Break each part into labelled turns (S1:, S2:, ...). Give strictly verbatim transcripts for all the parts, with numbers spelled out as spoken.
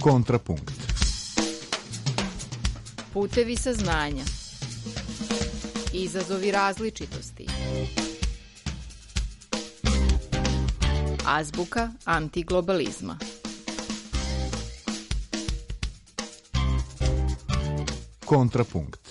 S1: Kontrapunkt.
S2: Putevi saznanja. Izazovi različitosti. Azbuka antiglobalizma.
S1: Kontrapunkt.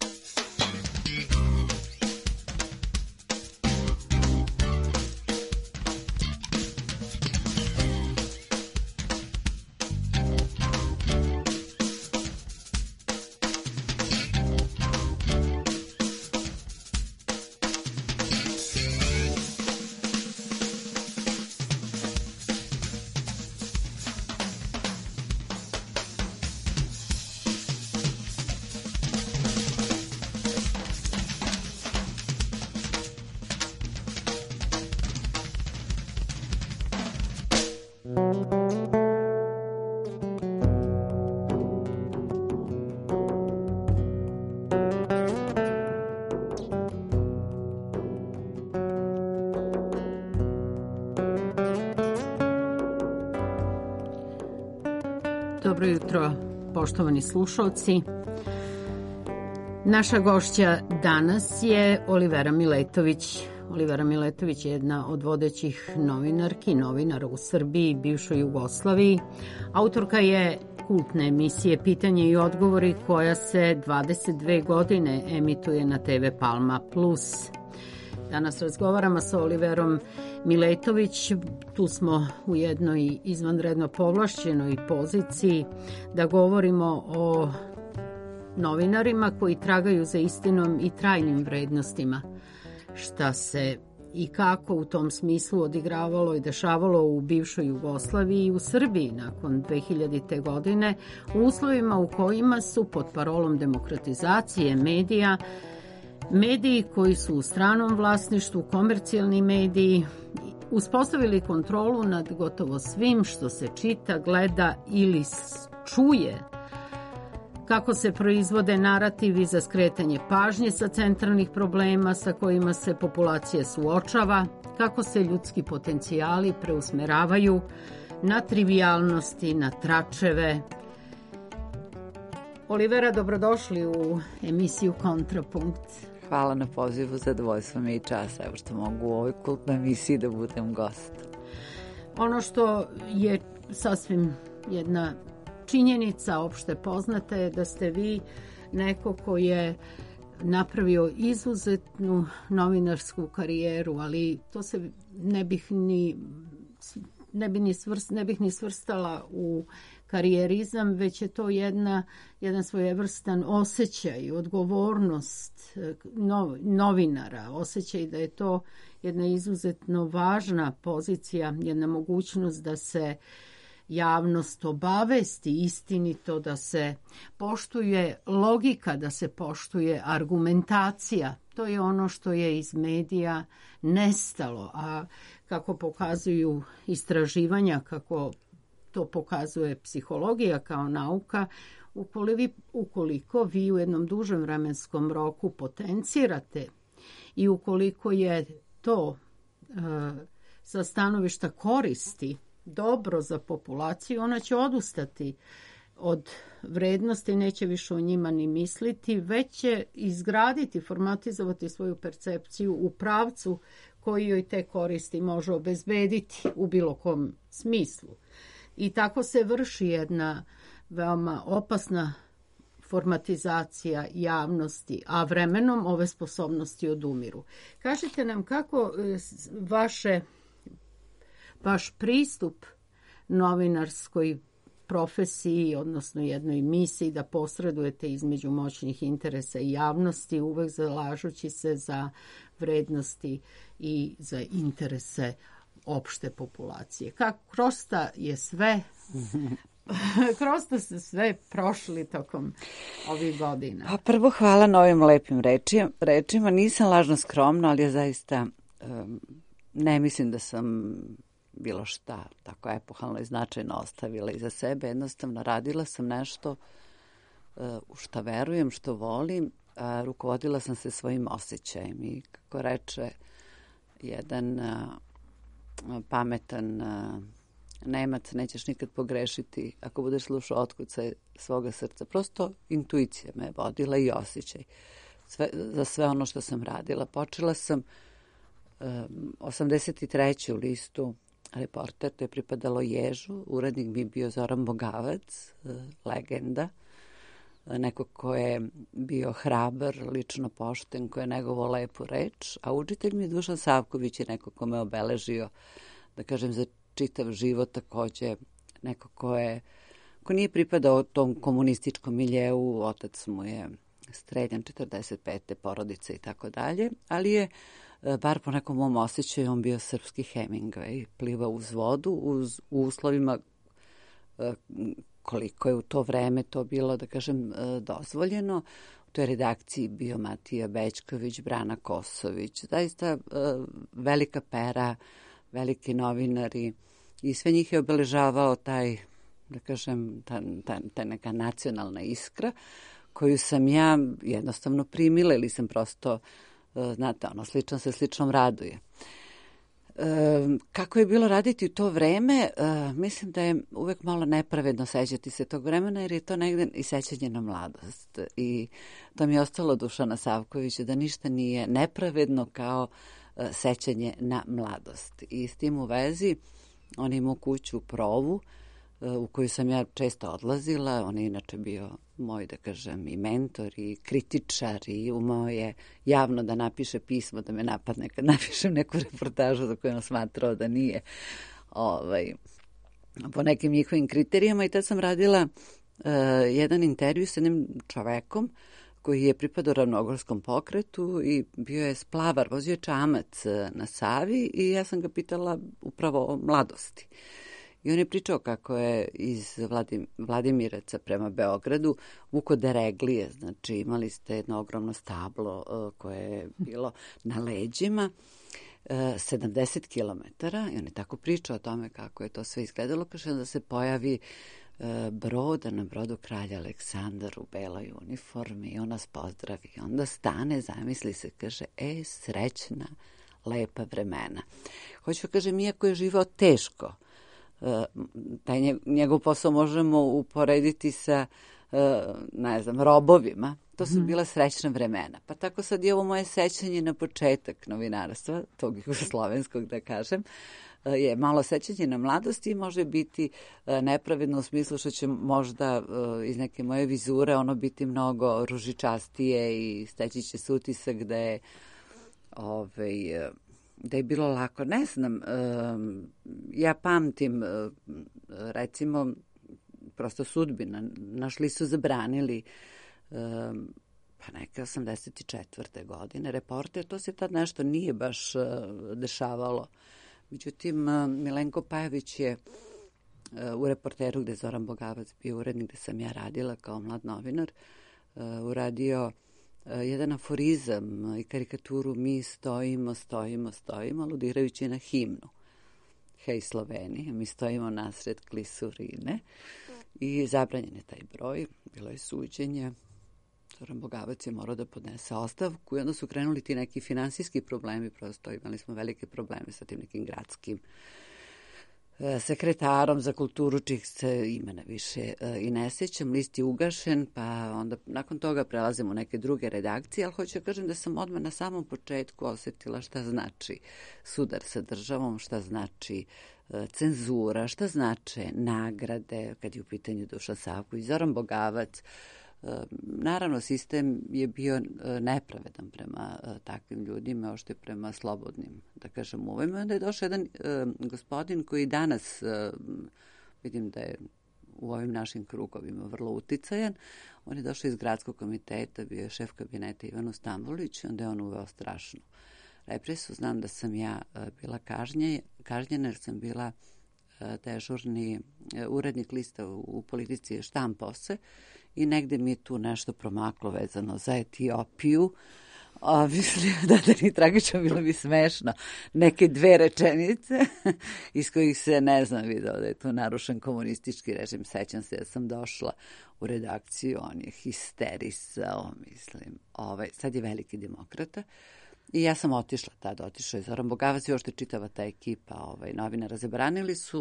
S3: Dobro jutro, poštovani slušalci. Naša gošća danas je Olivera Miletović. Olivera Miletović je jedna od vodećih novinarki, novinara u Srbiji, bivšoj Jugoslaviji. Autorka je kultne emisije Pitanje i odgovori koja se dvadeset dve godine emituje na te ve Palma plus. Danas razgovaramo sa Oliverom Miletović. Tu smo u jednoj izvanredno povlašćenoj poziciji da govorimo o novinarima koji tragaju za istinom i trajnim vrednostima. Šta se i kako u tom smislu odigravalo i dešavalo u bivšoj Jugoslaviji i u Srbiji nakon dve hiljadite. godine u uslovima u kojima su pod parolom demokratizacije medija mediji koji su u stranom vlasništvu, komercijalni mediji, uspostavili kontrolu nad gotovo svim što se čita, gleda ili čuje, kako se proizvode narativi za skretanje pažnje sa centralnih problema sa kojima se populacija suočava, kako se ljudski potencijali preusmeravaju na trivijalnosti, na tračeve. Olivera, dobrodošli u emisiju Kontrapunkt.
S4: Hvala na pozivu, zadovoljstvo mi je i čast, evo što mogu u ovoj kultnoj emisiji da budem gost.
S3: Ono što je sasvim jedna činjenica opšte poznata je da ste vi neko ko je napravio izuzetnu novinarsku karijeru, ali to se ne bih ni ne bih ni, svrst, ne bih ni svrstala u karijerizam, već je to jedna, jedan svojevrstan osjećaj, odgovornost nov, novinara, osjećaj da je to jedna izuzetno važna pozicija, jedna mogućnost da se javnost obavesti istinito, da se poštuje logika, da se poštuje argumentacija. To je ono što je iz medija nestalo, a kako pokazuju istraživanja, kako to pokazuje psihologija kao nauka, ukoliko, ukoliko vi u jednom dužem vremenskom roku potencirate i ukoliko je to e, sa stanovišta koristi dobro za populaciju, ona će odustati od vrednosti, neće više o njima ni misliti, već će izgraditi, formatizovati svoju percepciju u pravcu koji joj te koristi može obezbediti u bilo kom smislu. I tako se vrši jedna veoma opasna formatizacija javnosti, a vremenom ove sposobnosti odumiru. Kažite nam kako vaše, vaš pristup novinarskoj profesiji, odnosno jednoj misiji da posredujete između moćnih interesa i javnosti, uvek zalažući se za vrednosti i za interese opšte populacije. Kako krosta je sve krosta se sve prošli tokom ovih godina.
S4: Pa prvo hvala na ovim lepim rečima. rečima. Nisam lažno skromna, ali ja zaista um, ne mislim da sam bilo šta tako epohalno i značajno ostavila iza sebe. Jednostavno radila sam nešto uh, u šta verujem, što volim. Uh, rukovodila sam se svojim osjećajem i kako reče jedan uh, pametan uh, Nemac, nećeš nikad pogrešiti ako budeš slušao otkucaj svoga srca. Prosto intuicija me vodila i osjećaj sve, za sve ono što sam radila. Počela sam um, osamdeset treće u listu Reporter, to je pripadalo Ježu, urednik mi je bio Zoran Bogavac, uh, legenda, neko ko je bio hrabar, lično pošten, ko je negovao lepu reč, a učitelj mi je Dušan Savković, je neko ko me obeležio, da kažem, za čitav život, takođe neko ko je, ko nije pripadao tom komunističkom miljeu, otac mu je streljan četrdeset pete porodice i tako dalje, ali je, bar po nekom mom osjećaju, on bio srpski Hemingway, plivao uz vodu, uz, u uslovima koliko je u to vreme to bilo, da kažem, dozvoljeno. U toj redakciji bio Matija Bećković, Brana Kosović, zaista velika pera, veliki novinari i sve njih je obeležavao taj, da kažem, ta, ta, ta neka nacionalna iskra koju sam ja jednostavno primila ili sam prosto, znate, ono, sličan se sličnom raduje. E, kako je bilo raditi u to vreme, e, mislim da je uvek malo nepravedno sećati se tog vremena, jer je to negde i sećanje na mladost. I to mi je ostalo Dušana Savkovića, da ništa nije nepravedno kao e, sećanje na mladost. I s tim u vezi, on je imao kuću u Provu, e, u koju sam ja često odlazila. On je inače bio moj, da kažem, i mentor i kritičar i umao je javno da napiše pismo, da me napadne kad napišem neku reportažu za koju on smatrao da nije ovaj, po nekim njihovim kriterijama. I tad sam radila uh, jedan intervju s jednim čovekom koji je pripadao ravnogorskom pokretu i bio je splavar, vozio je čamac na Savi i ja sam ga pitala upravo o mladosti. I on je pričao kako je iz Vladim, Vladimiraca prema Beogradu vuko dereglije, znači imali ste jedno ogromno stablo uh, koje je bilo na leđima, uh, sedamdeset kilometara, i on je tako pričao o tome kako je to sve izgledalo, kaže da se pojavi uh, brod, a na brodu kralj Aleksandar u beloj uniformi i on nas pozdravi. I onda stane, zamisli se, kaže, e, srećna, lepa vremena. Hoću kažem, iako je živao teško, taj njegov posao možemo uporediti sa, ne znam, robovima. To su bila srećna vremena. Pa tako sad je ovo moje sećanje na početak novinarstva, tog jugoslovenskog, da kažem, je malo sećanje na mladosti i može biti nepravedno u smislu što će možda iz neke moje vizure ono biti mnogo ružičastije i steći će se utisak da je ovaj, da je bilo lako. Ne znam, ja pamtim, recimo, prosto sudbina. Našli su zabranili pa neke osamdeset četvrte godine Reporter, to se tad nešto nije baš dešavalo. Međutim, Milenko Pajević je u Reporteru, gde je Zoran Bogavac bio urednik, gde sam ja radila kao mlad novinar, uradio jedan aforizam i karikaturu mi stojimo, stojimo, stojimo, aludirajući na himnu. Hej Slovenija, mi stojimo nasred klisurine i zabranjen je taj broj, bilo je suđenje. Zoran Bogavac je morao da podnese ostavku i onda su krenuli ti neki finansijski problemi, prosto imali smo velike probleme sa tim nekim gradskim sekretarom za kulturu, čih se imena više i ne sjećam, list je ugašen, pa onda nakon toga prelazimo u neke druge redakcije, ali hoću da kažem da sam odmah na samom početku osjetila šta znači sudar sa državom, šta znači cenzura, šta znače nagrade, kad je u pitanju Dušan Savković, Zoran Bogavac. Naravno, sistem je bio nepravedan prema takvim ljudima, ošte prema slobodnim, da kažem, uvojima. Onda je došao jedan uh, gospodin koji danas, uh, vidim da je u ovim našim krugovima vrlo uticajan. On je došao iz gradskog komiteta, bio je šef kabineta Ivanu Stambolić, onda je on uveo strašnu represiju. Znam da sam ja uh, bila kažnje, kažnjena jer sam bila uh, dežurni uh, urednik lista u, u politici Štampose, i negde mi je tu nešto promaklo vezano za Etiopiju. A mislim da da ni tragično, bilo bi smešno. Neke dve rečenice iz kojih se, ne znam, video da je tu narušen komunistički režim. Sećam se da sam došla u redakciju, on je histerisao, mislim. Ovaj, sad je veliki demokrata. I ja sam otišla tada, otišao je Zoran Bogavac i ošte čitava ta ekipa ovaj, novinara. Zabranili su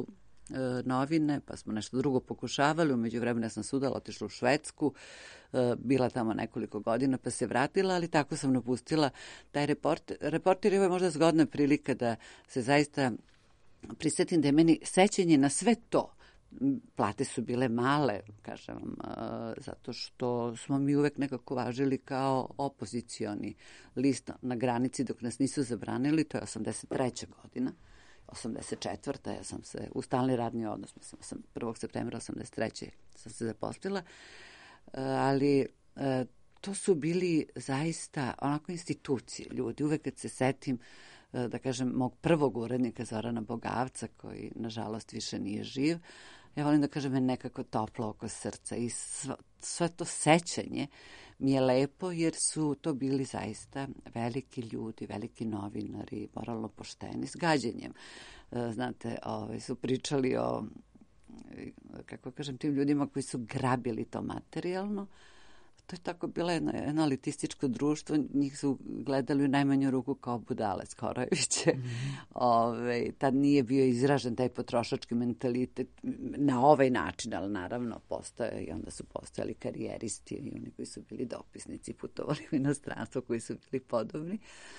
S4: novine, pa smo nešto drugo pokušavali. U međuvremenu sam sudala, otišla u Švedsku, bila tamo nekoliko godina, pa se vratila, ali tako sam napustila taj reporter. Reporter je možda zgodna prilika da se zaista prisjetim da je meni sećanje na sve to. Plate su bile male, kažem vam, zato što smo mi uvek nekako važili kao opozicioni list na granici dok nas nisu zabranili, to je osamdeset treća godina. osamdeset četvrta ja sam se u stalni radni odnos, mislim, sam prvog septembra osamdeset treće sam se zaposlila, ali to su bili zaista onako institucije ljudi. Uvek kad se setim, da kažem, mog prvog urednika Zorana Bogavca, koji nažalost više nije živ, ja volim da kažem, me nekako toplo oko srca i sve, sve to sećanje mi je lepo jer su to bili zaista veliki ljudi, veliki novinari, moralno pošteni, s gađenjem. Znate, ovaj, su pričali o, kako kažem, tim ljudima koji su grabili to materijalno. To je tako bilo jedno, jedno elitističko društvo, njih su gledali u najmanju ruku kao budale Skorojeviće. Mm-hmm. Ove, tad nije bio izražen taj potrošački mentalitet na ovaj način, ali naravno postoje i onda su postojali karijeristi i oni koji su bili dopisnici, putovali u inostranstvo, koji su bili podobni.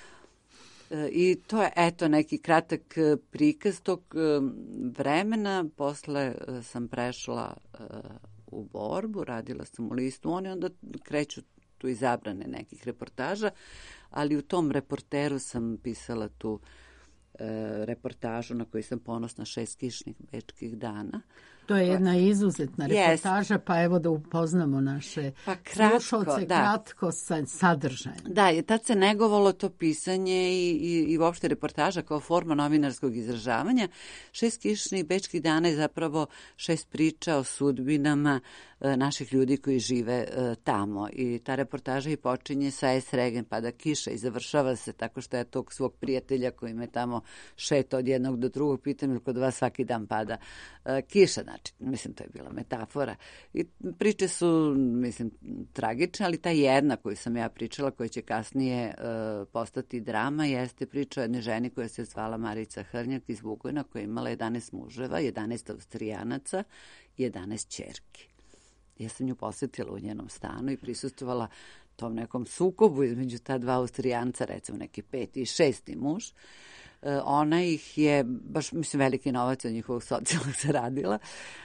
S4: E, I to je, eto, neki kratak prikaz tog vremena. Posle sam prešla u borbu, radila sam u listu, oni onda kreću tu izabrane nekih reportaža, ali u tom reporteru sam pisala tu e, reportažu na koju sam ponosna, šest kišnih bečkih dana.
S3: To je jedna izuzetna reportaža, pa evo da upoznamo naše
S4: pa kratko,
S3: slušalce
S4: da.
S3: kratko sa sadržajem.
S4: Da, je tad se negovalo to pisanje i, i, i uopšte reportaža kao forma novinarskog izražavanja. Šest kišnih bečkih dana je zapravo šest priča o sudbinama e, naših ljudi koji žive e, tamo. I ta reportaža i počinje sa Es Regen, pada kiša i završava se tako što je tog svog prijatelja koji me tamo šeta od jednog do drugog, pitam ili kod vas svaki dan pada e, kiša. Znači, mislim, to je bila metafora. I priče su, mislim, tragične, ali ta jedna koju sam ja pričala, koja će kasnije uh, postati drama, jeste priča o jednoj ženi koja se zvala Marica Hrnjak iz Bugojna, koja je imala jedanaest muževa, jedanaest Austrijanaca i jedanaest ćerki. Ja sam nju posjetila u njenom stanu i prisustvovala tom nekom sukobu između ta dva Austrijanca, recimo neki peti i šesti muž. Ona ih je, baš mislim, veliki novac od njihovog socijalnog zaradila,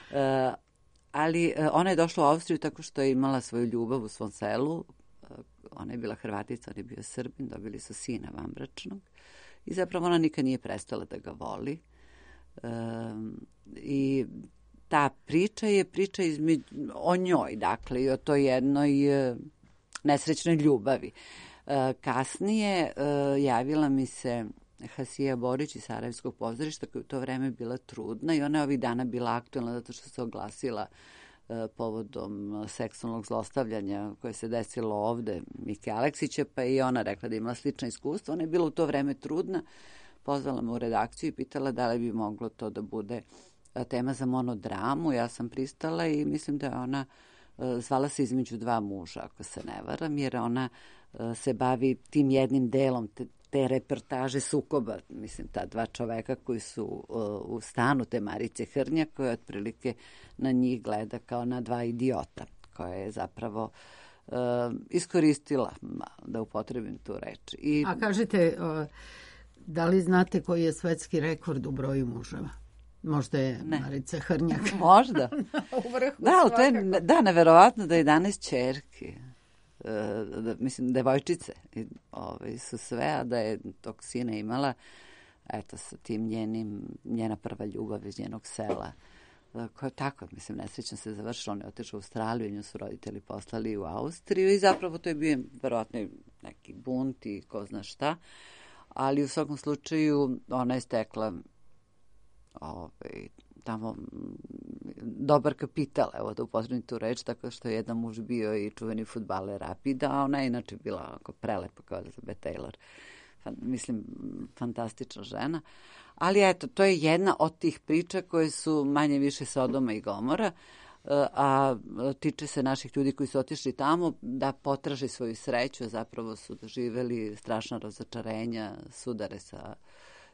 S4: ali ona je došla u Austriju tako što je imala svoju ljubav u svom selu. Ona je bila Hrvatica, on je bio Srbin, dobili su sina vanbračnog i zapravo ona nikad nije prestala da ga voli. I ta priča je priča između, o njoj, dakle, i o toj jednoj nesrećnoj ljubavi. Kasnije javila mi se Hasija Borić iz Sarajevskog pozorišta, koja je u to vreme bila trudna i ona je ovih dana bila aktualna zato što se oglasila e, povodom seksualnog zlostavljanja koje se desilo ovde Mike Aleksića, pa je i ona rekla da ima slično iskustvo. Ona je bila u to vreme trudna, pozvala me u redakciju i pitala da li bi moglo to da bude tema za monodramu. Ja sam pristala i mislim da je ona e, zvala se Između dva muža, ako se ne varam, jer ona e, se bavi tim jednim delom te, te reportaže sukoba, mislim, ta dva čoveka koji su uh, u stanu te Marice Hrnjak, koja otprilike na njih gleda kao na dva idiota, koja je zapravo uh, iskoristila, da upotrebim tu reč. I...
S3: A kažete, uh, da li znate koji je svetski rekord u broju muževa? Možda je ne. Marica Hrnjak.
S4: Možda.
S3: U vrhu
S4: da, ali to je, da, neverovatno da je jedanaest ćerki. Da, mislim, devojčice ove, su sve, a da je tog sina imala, eto, sa tim njenim, njena prva ljubav iz njenog sela, koja je tako, mislim, nesrećno se završila. On je otišao u Australiju, nju su roditelji poslali u Austriju i zapravo to je bio verovatno neki bunt i ko zna šta, ali u svakom slučaju ona je stekla ovaj, tamo dobar kapital, evo da upotrebim tu reč, tako što je jedan muž bio i čuveni fudbaler Rapida, a ona je inače bila ako prelepa kao Elizabeth Taylor. Fan, mislim, fantastična žena. Ali eto, to je jedna od tih priča koje su manje više Sodoma i Gomora, a tiče se naših ljudi koji su otišli tamo da potraže svoju sreću, zapravo su doživeli strašna razočarenja, sudare sa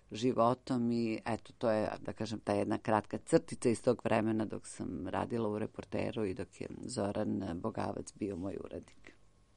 S4: životom i eto, to je, da kažem, ta jedna kratka crtica iz tog vremena dok sam radila u Reporteru i dok je Zoran Bogavac bio moj urednik.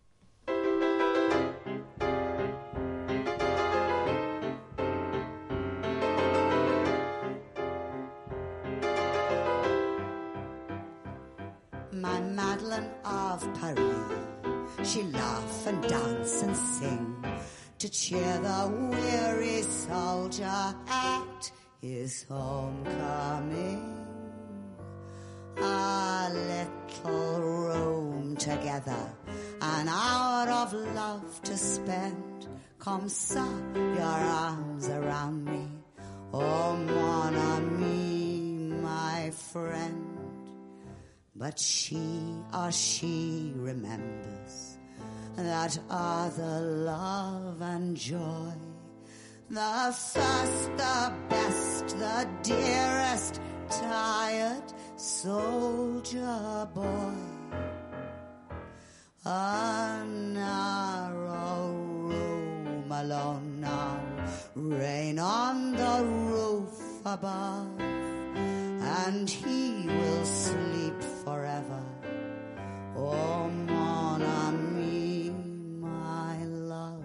S5: My Madeleine of Paris, she laugh and dance and sing to cheer the weary soldier at his homecoming. A little room together, an hour of love to spend. Come, sir, your arms around me, oh mon ami, my friend. But she, or she remembers that other love and joy, the first, the best, the dearest, tired soldier boy. A narrow room alone now, rain on the roof above, and he will sleep forever. Oh, mon ami, my love.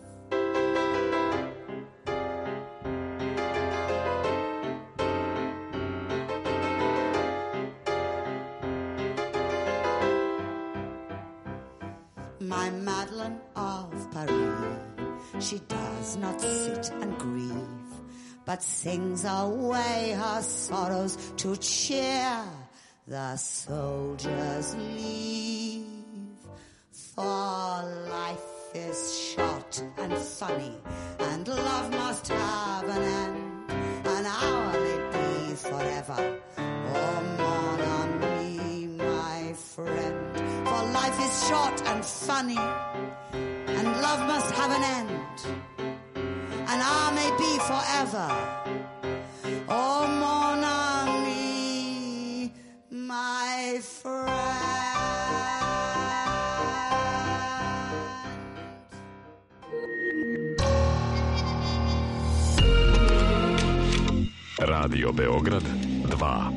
S5: My Madeleine of Paris, she does not sit and grieve, but sings away her sorrows to cheer the soldiers leave. For life is short and funny, and love must have an end. An hour may be forever, oh mon ami, my friend. For life is short and funny, and love must have an end. An hour may be forever, oh mon ami, my friend.
S6: Radio Beograd dva.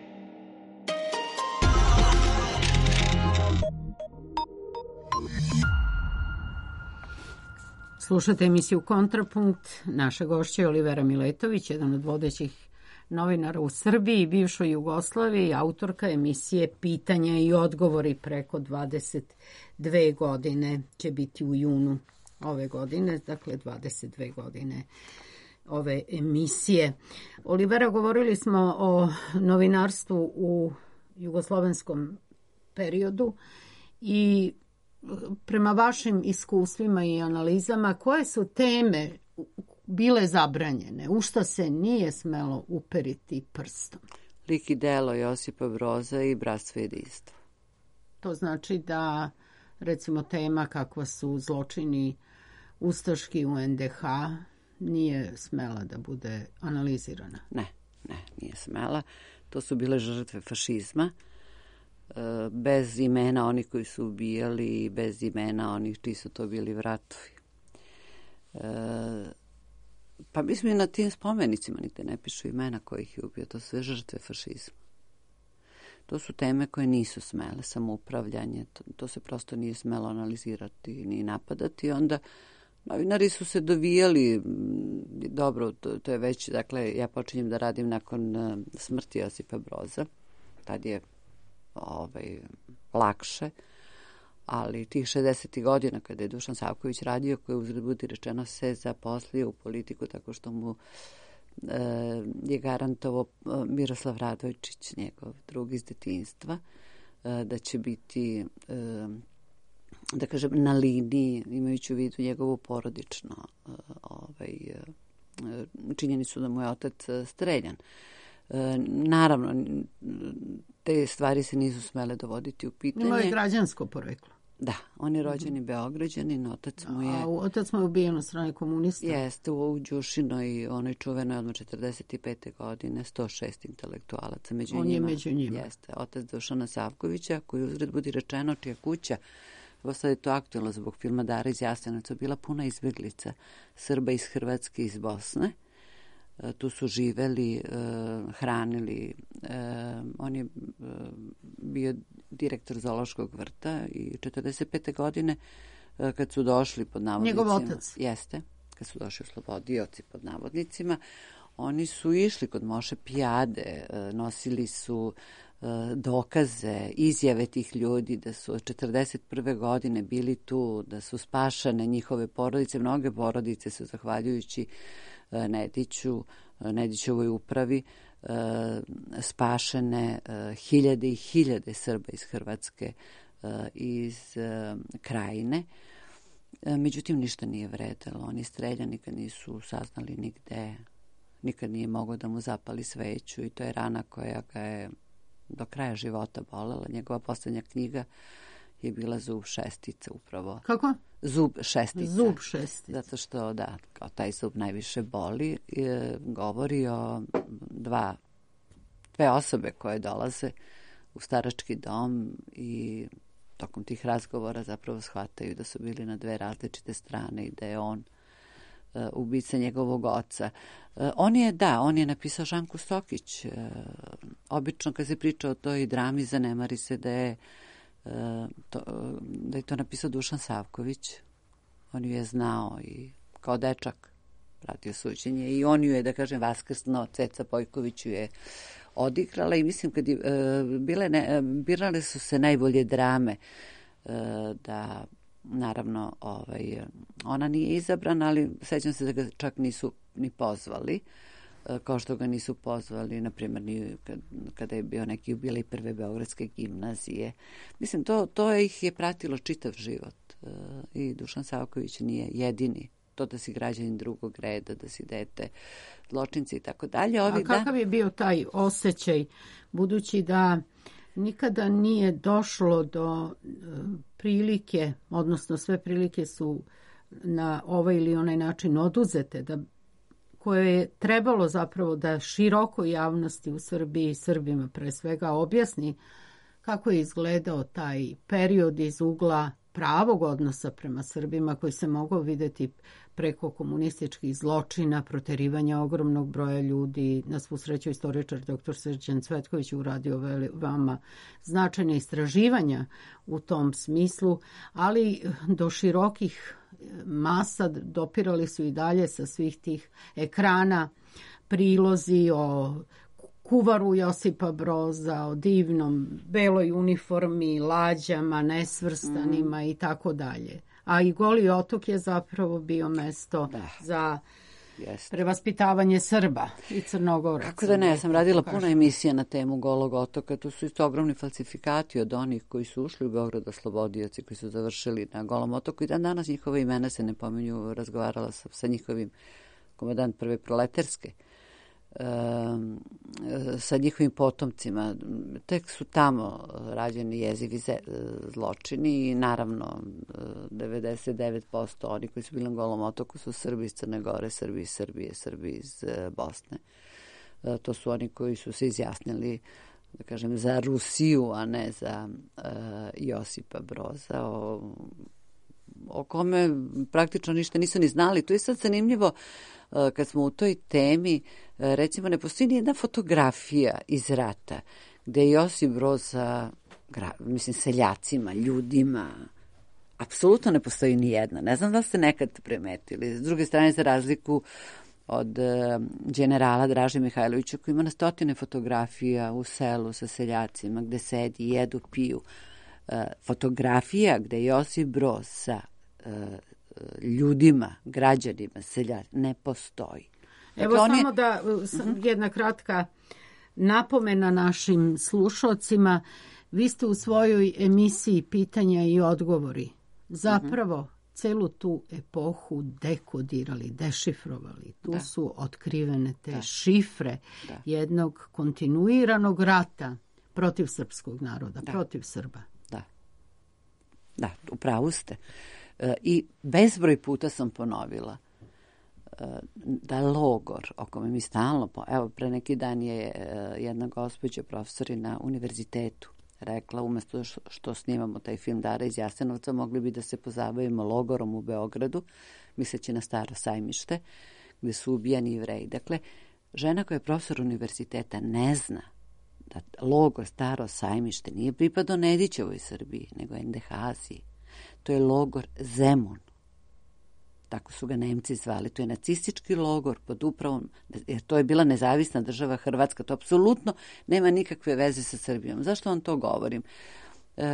S3: Slušate emisiju Kontrapunkt. Naša gošća je Olivera Miletović, jedan od vodećih novinara u Srbiji i bivšoj Jugoslaviji, autorka emisije Pitanja i odgovori. Preko dvadeset dve godine će biti u junu ove godine, dakle dvadeset dve godine ove emisije. Olivera, govorili smo o novinarstvu u jugoslovenskom periodu i prema vašim iskustvima i analizama, koje su teme bile zabranjene, u šta se nije smelo uperiti prstom?
S4: Lik i delo Josipa Broza i Bratstvo i jedinstvo.
S3: To znači da, recimo, tema kakva su zločini ustaški u en de ha nije smela da bude analizirana?
S4: Ne, ne, nije smela. To su bile žrtve fašizma, bez imena onih koji su ubijali i bez imena onih čiji su to bili vratovi. E, pa mislim i na tim spomenicima nigde ne pišu imena kojih je ubio. To su sve žrtve fašizma. To su teme koje nisu smele, samoupravljanje, to, to se prosto nije smelo analizirati ni napadati. Onda novinari su se dovijali, dobro, to, to je već, dakle, ja počinjem da radim nakon smrti Josipa Broza, tad je ovaj, lakše, ali tih šezdesetih godina kada je Dušan Savković radio, koji uzgled budi rečeno se zaposlio u politiku tako što mu e, je garantovao Miroslav Radojčić, njegov drug iz detinjstva, e, da će biti e, da kažem na liniji, imajući u vidu njegovu porodično e, ovaj, e, činjenicu da mu je otac streljan. E, naravno, te stvari se nisu smele dovoditi u pitanje.
S3: Ima je građansko poreklo.
S4: Da, on je rođeni mm-hmm. Beograđanin, otac mu je...
S3: A otac mu je ubijen od strane komunista?
S4: Jeste, u Đušinoj, onoj čuvenoj odmah četrdeset pete godine, sto šest intelektualaca među
S3: on
S4: njima.
S3: On je među njima.
S4: Jeste, otac Dušana Savkovića, koji uzgled budi rečeno, čija kuća, ovo sad je to aktualno zbog filma Dara iz Jasenovca, bila puna izbeglica Srba iz Hrvatske i iz Bosne. tu su živeli, hranili. On je bio direktor zoološkog vrta i četrdeset pete godine kad su došli pod navodnicima.
S3: Njegov otac.
S4: Jeste, kad su došli oslobodioci pod navodnicima, oni su išli kod Moše Pijade, nosili su dokaze, izjave tih ljudi da su od četrdeset prve godine bili tu, da su spašane njihove porodice. Mnoge porodice su, zahvaljujući Nediću, Nedićevoj upravi, spašene, hiljade i hiljade Srba iz Hrvatske, iz Krajine. Međutim, ništa nije vredelo. Oni streljani nikad nisu saznali nigde, nikad nije mogao da mu zapali sveću i to je rana koja ga je do kraja života bolela. Njegova poslednja knjiga je bila Zub šestica upravo.
S3: Kako?
S4: Zub šestica.
S3: Zub šestica.
S4: Zato što, da, kao taj zub najviše boli, je, govori o dva, dve osobe koje dolaze u starački dom i tokom tih razgovora zapravo shvataju da su bili na dve različite strane i da je on uh, ubica njegovog oca. Uh, on je, da, on je napisao Žanku Stokić. Uh, obično kad se priča o toj drami, zanemari se da je uh, to, uh, da je to napisao Dušan Savković. On ju je znao i kao dečak pratio suđenje i on ju je, da kažem, vaskrsno, Ceca Pojković ju je odigrala i mislim kad je, uh, bile ne, birale su se najbolje drame uh, da naravno ovaj, ona nije izabrana, ali sećam se da ga čak nisu ni pozvali, uh, kao što ga nisu pozvali na primjer ni kad, kada je bio neki jubilej prve Beogradske gimnazije. Mislim to, to ih je pratilo čitav život uh, i Dušan Savković nije jedini. To da si građanin drugog reda, da si dete zločinci i tako dalje.
S3: A kakav
S4: da...
S3: je bio taj osjećaj, budući da nikada nije došlo do uh, prilike, odnosno sve prilike su na ovaj ili onaj način oduzete, da, koje je trebalo zapravo da široko javnosti u Srbiji i Srbima pre svega objasni kako je izgledao taj period iz ugla pravog odnosa prema Srbima koji se mogao videti preko komunističkih zločina, proterivanja ogromnog broja ljudi. Na svu sreću istoričar doktor Srđan Cvetković uradio veoma značajne istraživanja u tom smislu, ali do širokih masa dopirali su i dalje sa svih tih ekrana prilozi o kuvaru Josipa Broza, o divnom beloj uniformi, lađama, nesvrstanima mm. i tako dalje. A i Goli otok je zapravo bio mesto da. za Jest. prevaspitavanje Srba i Crnogoraca.
S4: Kako da ne, ja sam radila puno emisija na temu Golog otoka. Tu su isto ogromni falsifikati od onih koji su ušli u Beograd oslobodioci, koji su završili na Golom otoku i dan danas njihove imena se ne pominju. Razgovarala sam sa njihovim komandant prve proletarske, sa njihovim potomcima. Tek su tamo rađeni jezivi zločini i naravno devedeset devet posto oni koji su bili na Golom otoku su Srbi iz Crne Gore, Srbi iz Srbije, Srbi iz Bosne. To su oni koji su se izjasnili, da kažem, za Rusiju, a ne za uh, Josipa Broza, o, o kome praktično ništa nisu ni znali. To je sad zanimljivo kad smo u toj temi, recimo ne postoji ni jedna fotografija iz rata gde je Josip Broz sa, mislim, seljacima, ljudima, apsolutno ne postoji ni jedna. Ne znam da li ste nekad primetili. S druge strane, za razliku od uh, generala Draže Mihajlovića koji ima na stotine fotografija u selu sa seljacima gde sedi, jedu, piju. Uh, fotografija gde Josip Broz sa uh, ljudima, građanima, selja, ne postoji.
S3: Evo dakle, samo je... da jedna kratka napomena našim slušalcima. Vi ste u svojoj emisiji Pitanja i odgovori zapravo uh-huh. celu tu epohu dekodirali, dešifrovali. Tu da. su otkrivene te da. šifre da. jednog kontinuiranog rata protiv srpskog naroda, da. protiv Srba.
S4: Da, da, upravo ste. I bezbroj puta sam ponovila da logor, o kome mi stalno, evo pre neki dan je jedna gospođa profesori na univerzitetu rekla, umesto što snimamo taj film Dara iz Jasenovca, mogli bi da se pozabavimo logorom u Beogradu, misleći na Staro sajmište, gde su ubijani Jevreji. Dakle, žena koja je profesor univerziteta ne zna da logor Staro Sajmište nije pripadao Nedićevoj Srbiji, nego en de ha Aziji. To je logor Zemun. Tako su ga Nemci zvali. To je nacistički logor pod upravom, jer to je bila nezavisna država Hrvatska. To apsolutno nema nikakve veze sa Srbijom. Zašto vam to govorim? E,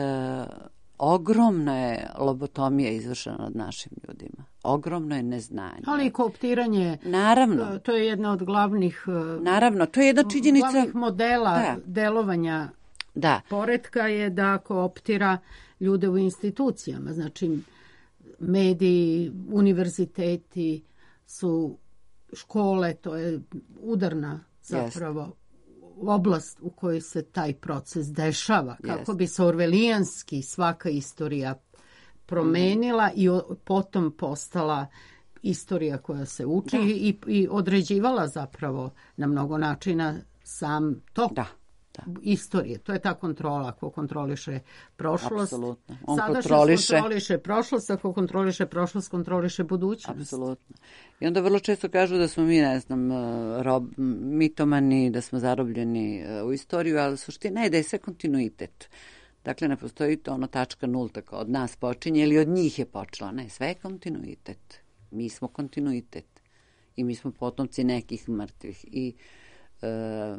S4: ogromna je lobotomija izvršena nad našim ljudima. Ogromno je neznanje.
S3: Ali i kooptiranje.
S4: Naravno.
S3: To je jedna od glavnih,
S4: Naravno, to je jedna činjenica.
S3: Glavnih modela
S4: da.
S3: delovanja
S4: da.
S3: poretka je da kooptira ljude u institucijama. Znači, mediji, univerziteti su škole, to je udarna zapravo yes. oblast u kojoj se taj proces dešava. Kako yes. bi se orvelijanski svaka istorija promenila mm. i o, potom postala istorija koja se uči i, i određivala zapravo na mnogo načina sam tok. Da. Istorije. To je ta kontrola. Ako kontroliše prošlost,
S4: apsolutno. On
S3: kontroliše... kontroliše prošlost, ako kontroliše prošlost, kontroliše budućnost.
S4: Apsolutno. I onda vrlo često kažu da smo mi, ne znam, rob, mitomani, da smo zarobljeni u istoriju, ali suština je da je sve kontinuitet. Dakle, ne postoji to ono tačka nulta kao od nas počinje ili od njih je počela. Ne, sve je kontinuitet. Mi smo kontinuitet. I mi smo potomci nekih mrtvih. I e,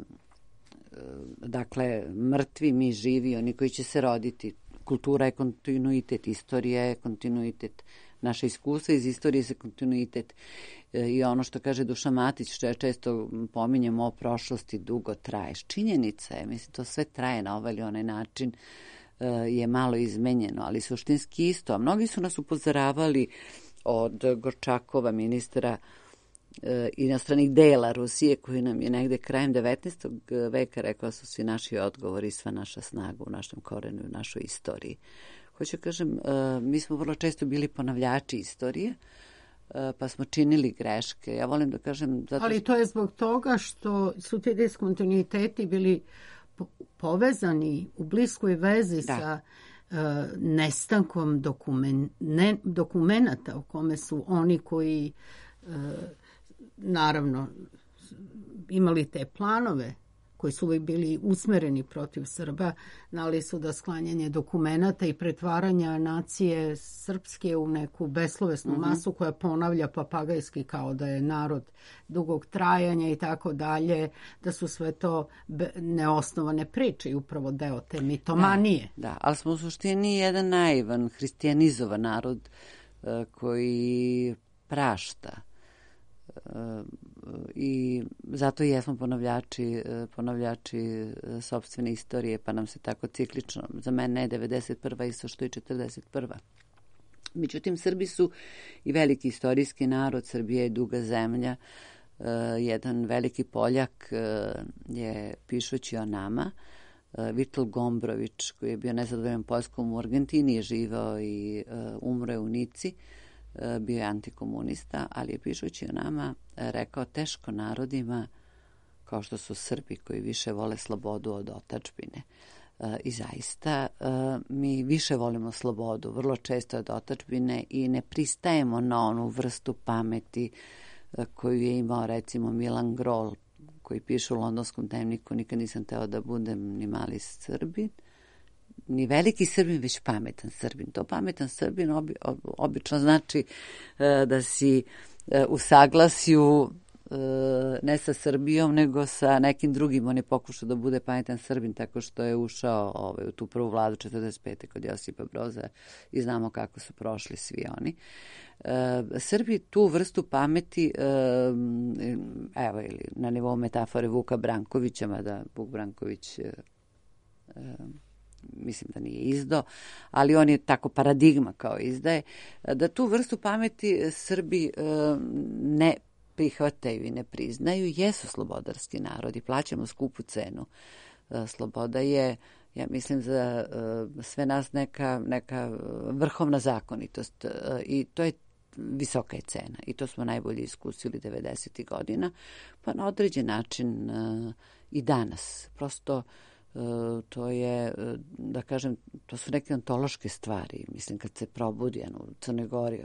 S4: dakle, mrtvi, mi živi, oni koji će se roditi. Kultura je kontinuitet, istorija je kontinuitet. Naše iskustva iz istorije se kontinuitet. I ono što kaže Dušan Matić, što ja često pominjem o prošlosti, dugo traješ. Činjenica je, mislim, to sve traje na ovaj ili onaj način, je malo izmenjeno, ali suštinski isto. A mnogi su nas upozoravali od Gorčakova, ministra inostranih dela Rusije, koji nam je negde krajem devetnaestog veka rekao su svi naši odgovori i sva naša snaga u našem korenu i u našoj istoriji. Hoću kažem, mi smo vrlo često bili ponavljači istorije, pa smo činili greške. Ja volim da kažem... Zato...
S3: Ali to je zbog toga što su ti diskontinuiteti bili povezani u bliskoj vezi da. sa uh, nestankom dokumen, ne, dokumenata u kome su oni koji uh, naravno imali te planove koji su uvijek bili usmereni protiv Srba, znali su da sklanjanje dokumenata i pretvaranja nacije srpske u neku beslovesnu mm-hmm. masu koja ponavlja papagajski kao da je narod dugog trajanja i tako dalje, da su sve to neosnovane priče i upravo deo te mitomanije.
S4: Da, da, ali smo u suštini jedan naivan, hristijanizovan narod uh, koji prašta. I zato jesmo ponavljači, ponavljači sopstvene istorije, pa nam se tako ciklično, za mene je devedeset prva isto što i četrdeset prva. Međutim, Srbi su i veliki istorijski narod, Srbija je duga zemlja. Jedan veliki Poljak je, pišući o nama, Vitl Gombrović, koji je bio nezadovoljan Poljskom u Argentini, je živao i umro je u Nici, bio je antikomunista, ali je pišući o nama rekao teško narodima kao što su Srbi koji više vole slobodu od otadžbine. I zaista mi više volimo slobodu, vrlo često od otadžbine i ne pristajemo na onu vrstu pameti koju je imao recimo Milan Grol, koji piše u Londonskom dnevniku: nikad nisam teo da budem ni mali Srbin, ni veliki Srbin, već pametan Srbin. To pametan Srbin obi, obično znači da si u saglasju ne sa Srbijom, nego sa nekim drugim. On je pokušao da bude pametan Srbin tako što je ušao ovaj, u tu prvu vladu četrdeset pete kod Josipa Broza i znamo kako su prošli svi oni. Srbi tu vrstu pameti, evo, ili na nivou metafore Vuka Brankovića, mada Vuk Branković mislim da nije izdao, ali on je tako paradigma kao izdaje, da tu vrstu pameti Srbi ne prihvataju i ne priznaju. Jesu slobodarski narod i plaćamo skupu cenu. Sloboda je, ja mislim, za sve nas neka, neka vrhovna zakonitost i to je visoka je cena i to smo najbolje iskusili devedesetih godina, pa na određen način i danas. Prosto to je, da kažem, to su neke ontološke stvari. Mislim, kad se probudi u Crnoj Gori,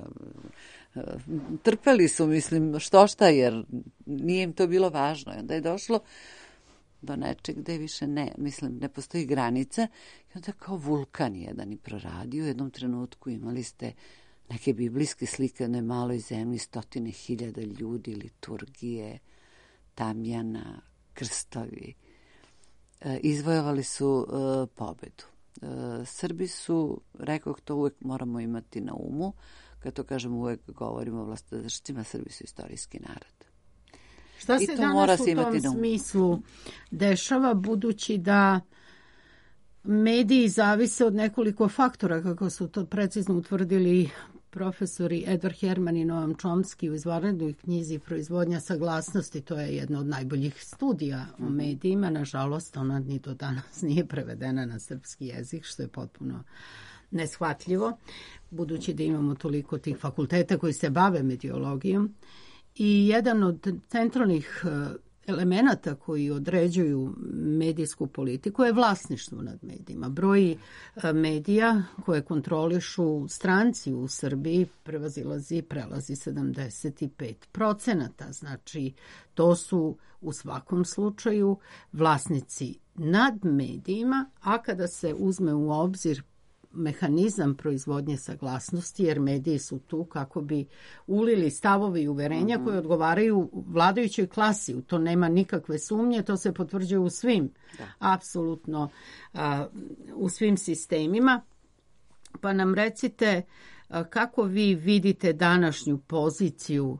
S4: trpeli su, mislim, što šta, jer nije im to bilo važno. I onda je došlo do nečeg gde više ne, mislim, ne postoji granica. I onda kao vulkan jedan i proradio. U jednom trenutku imali ste neke biblijske slike na maloj zemlji, stotine hiljada ljudi, liturgije, tamjana, krstovi. Izvojevali su uh, pobedu. Uh, Srbi su, rekao, to uvek moramo imati na umu, kad to kažemo uvek govorimo o vlastodržcima, Srbi su istorijski narod.
S3: Šta se danas u tom smislu dešava, budući da mediji zavise od nekoliko faktora, kako su to precizno utvrdili profesori Edward Herman i Noam Chomsky u izvanrednoj knjizi Proizvodnja saglasnosti. To je jedna od najboljih studija o medijima. Nažalost, ona ni do danas nije prevedena na srpski jezik, što je potpuno neshvatljivo, budući da imamo toliko tih fakulteta koji se bave mediologijom. I jedan od centralnih elemenata koji određuju medijsku politiku je vlasništvo nad medijima. Broj medija koje kontrolišu stranci u Srbiji prevazilazi, prelazi sedamdeset pet procenata. Znači, to su u svakom slučaju vlasnici nad medijima, a kada se uzme u obzir mehanizam proizvodnje saglasnosti, jer mediji su tu kako bi ulili stavovi i uverenja koje odgovaraju vladajućoj klasi. U to nema nikakve sumnje, to se potvrđuje u svim, da. apsolutno a, u svim sistemima. Pa nam recite a, kako vi vidite današnju poziciju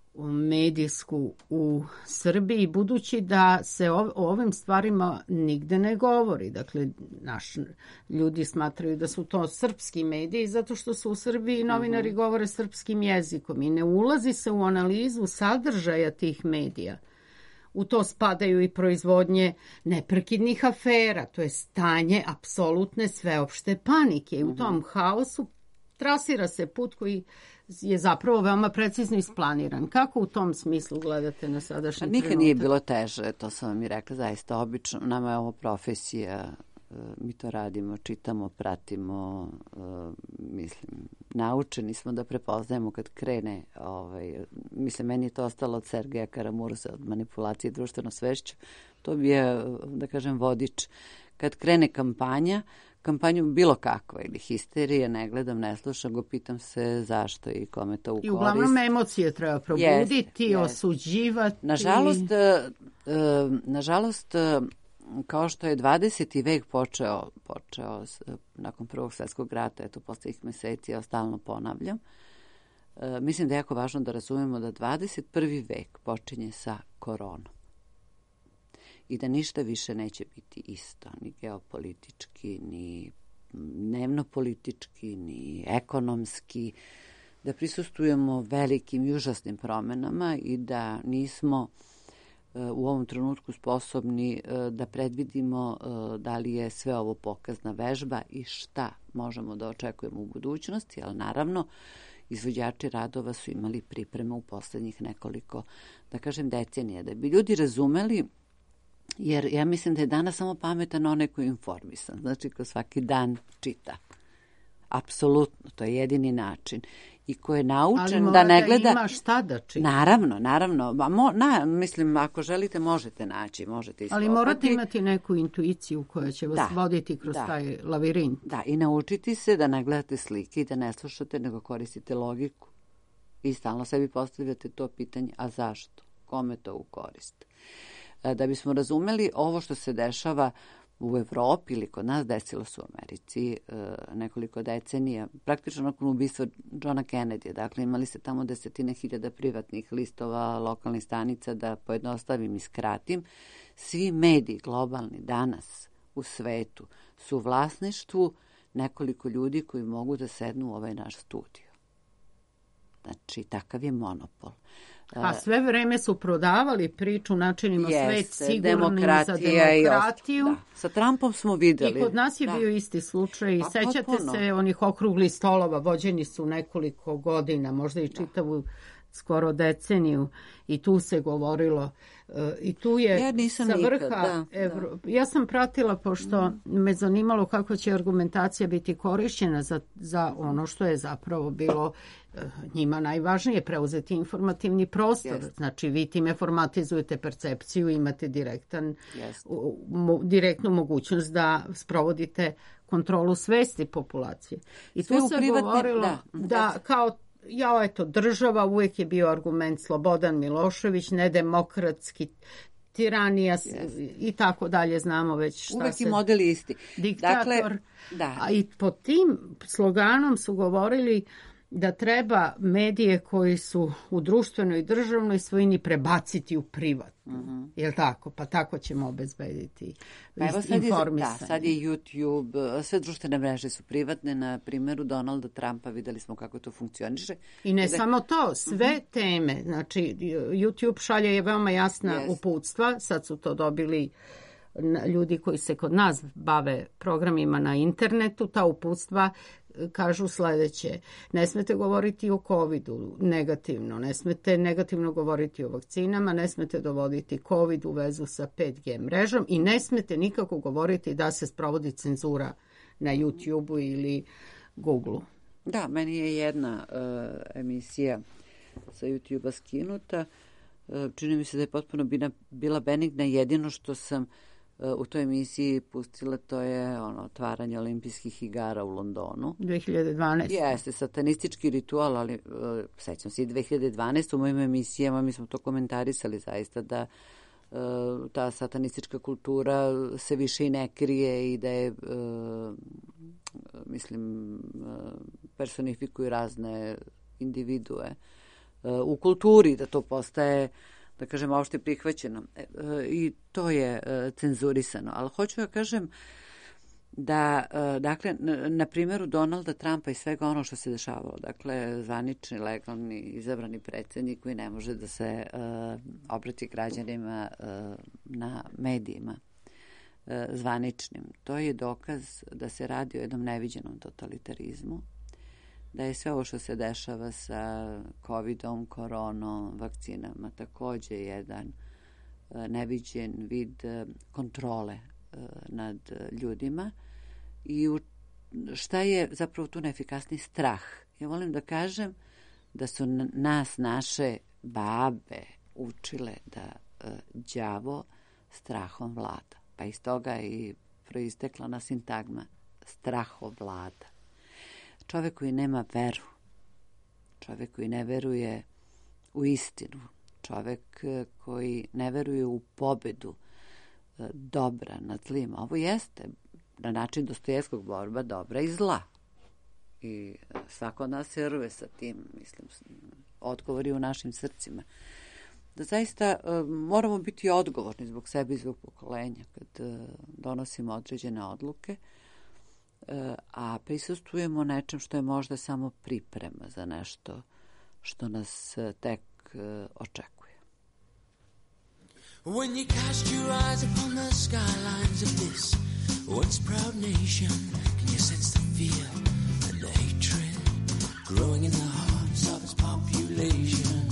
S3: medijsku u Srbiji, budući da se o, o ovim stvarima nigde ne govori. Dakle, naši ljudi smatraju da su to srpski mediji zato što su u Srbiji novinari govore srpskim jezikom i ne ulazi se u analizu sadržaja tih medija. U to spadaju i proizvodnje neprekidnih afera, to je stanje apsolutne sveopšte panike. I u tom haosu trasira se put koji je zapravo veoma precizno isplaniran. Kako u tom smislu gledate na sadašnji trenutak?
S4: Nikad nije bilo teže, to sam vam i rekla, zaista obično. Nama je ovo profesija, mi to radimo, čitamo, pratimo, mislim, naučeni smo da prepoznajemo kad krene, ovaj, mislim, meni je to ostalo od Sergeja Karamurusa, od manipulacije društvenom svešću, to bi je, da kažem, vodič. Kad krene kampanja, kampanju bilo kakva ili histerije, ne gledam, ne slušam go, pitam se zašto i kome to u korist.
S3: I uglavnom emocije treba probuditi, yes, yes. osuđivati.
S4: Nažalost, nažalost, kao što je dvadeseti vek počeo, počeo nakon Prvog svjetskog rata, eto, poslednjih meseci, ja stalno ponavljam, mislim da je jako važno da razumemo da dvadeset prvi vek počinje sa koronom. I da ništa više neće biti isto, ni geopolitički, ni dnevnopolitički, ni ekonomski, da prisustujemo velikim i užasnim promenama i da nismo u ovom trenutku sposobni da predvidimo da li je sve ovo pokazna vežba i šta možemo da očekujemo u budućnosti, ali naravno izvođači radova su imali pripreme u poslednjih nekoliko, da kažem, decenija. Da bi ljudi razumeli, jer ja mislim da je danas samo pametan onaj koji je informisan, znači ko svaki dan čita. Apsolutno, to je jedini način. I ko je naučen da ne gleda...
S3: Ali mora da ima šta da čita.
S4: Naravno, naravno. Mo, na, mislim, ako želite, možete naći, možete iskopati.
S3: Ali morate imati neku intuiciju koja će vas
S4: da,
S3: voditi kroz
S4: da.
S3: taj lavirint.
S4: Da, i naučiti se da ne gledate slike i da ne slušate, nego koristite logiku. I stalno sebi postavljate to pitanje, a zašto? Kome to u korist? Da bismo razumeli ovo što se dešava u Evropi ili kod nas, desilo se u Americi nekoliko decenija, praktično nakon ubistva Johna Kennedy. Dakle, imali ste tamo desetine hiljada privatnih listova, lokalnih stanica, da pojednostavim i skratim. Svi mediji globalni danas u svetu su u vlasništvu nekoliko ljudi koji mogu da sednu u ovaj naš studio. Znači, takav je monopol.
S3: A sve vreme su prodavali priču, načinimo svet sigurnim za demokratiju.
S4: Da. Sa Trumpom smo videli.
S3: I kod nas je da. bio isti slučaj. Pa, sećate potpuno. se onih okruglih stolova, vođeni su nekoliko godina, možda i čitavu skoro deceniju i tu se govorilo i tu je
S4: ja nisam
S3: sa vrha
S4: nikad, da,
S3: Evro...
S4: da.
S3: Ja sam pratila pošto mm. me zanimalo kako će argumentacija biti korišćena za, za ono što je zapravo bilo njima najvažnije, preuzeti informativni prostor. Yes. Znači vi time formatizujete percepciju, imate direktan, yes. mo, direktnu mogućnost da sprovodite kontrolu svesti populacije. I sve tu se privatne, govorilo da, da kao ja, eto, država uvijek je bio argument Slobodan Milošević, nedemokratski, tiranija yes. i tako dalje, znamo već šta
S4: uvijek
S3: se...
S4: Uvijek i model isti.
S3: Diktator.
S4: Dakle, da.
S3: A i pod tim sloganom su govorili da treba medije koji su u društvenoj i državnoj svojini prebaciti u privatnu. Mm-hmm. Jel tako? Pa tako ćemo obezbediti
S4: pa evo sad
S3: informisanje.
S4: Je, da, sad je YouTube, sve društvene mreže su privatne. Na primjeru Donalda Trumpa videli smo kako to funkcioniše.
S3: I ne da... samo to, sve mm-hmm. teme. Znači, YouTube šalje je veoma jasna yes. uputstva. Sad su to dobili ljudi koji se kod nas bave programima na internetu. Ta uputstva kažu sledeće. Ne smete govoriti o covidu negativno, ne smete negativno govoriti o vakcinama, ne smete dovoditi covid u vezu sa pet G mrežom i ne smete nikako govoriti da se sprovodi cenzura na YouTube-u ili Google-u.
S4: Da, meni je jedna uh, emisija sa YouTube-a skinuta. Uh, čini mi se da je potpuno bila, bila benigna. Jedino što sam u toj emisiji pustila, to je ono, otvaranje olimpijskih igara u Londonu.
S3: dve hiljade dvanaeste.
S4: Jeste, satanistički ritual, ali uh, sećam se i dve hiljade dvanaeste u mojim emisijama mi smo to komentarisali zaista da uh, ta satanistička kultura se više i ne krije i da je uh, mislim uh, personifikuje razne individue uh, u kulturi, da to postaje da kažem, opšte prihvaćeno. E, e, I to je e, cenzurisano. Ali hoću da kažem da, e, dakle, na, na primjeru Donalda Trumpa i svega ono što se dešavalo, dakle, zvanični, legalni, izabrani predsjednik koji ne može da se e, obrati građanima e, na medijima e, zvaničnim. To je dokaz da se radi o jednom neviđenom totalitarizmu, da je sve ovo što se dešava sa covidom, koronom, vakcinama takođe jedan neviđen vid kontrole nad ljudima i u, šta je zapravo tu neefikasni strah. Ja volim da kažem da su nas naše babe učile da đavo strahom vlada. Pa iz toga je i proistekla na sintagma strahovlada. Čovek koji nema veru, čovek koji ne veruje u istinu, čovek koji ne veruje u pobedu dobra nad zlim. Ovo jeste na način Dostojevskog borba dobra i zla. I svako od nas se rve sa tim, mislim, odgovori u našim srcima. Da zaista moramo biti odgovorni zbog sebe i zbog pokolenja kad donosimo određene odluke, a prisustujemo nečem što je možda samo priprema za nešto što nas tek očekuje. When you cast your eyes upon the skylines of this once proud nation, can you sense the fear and the hatred growing in the hearts of its population?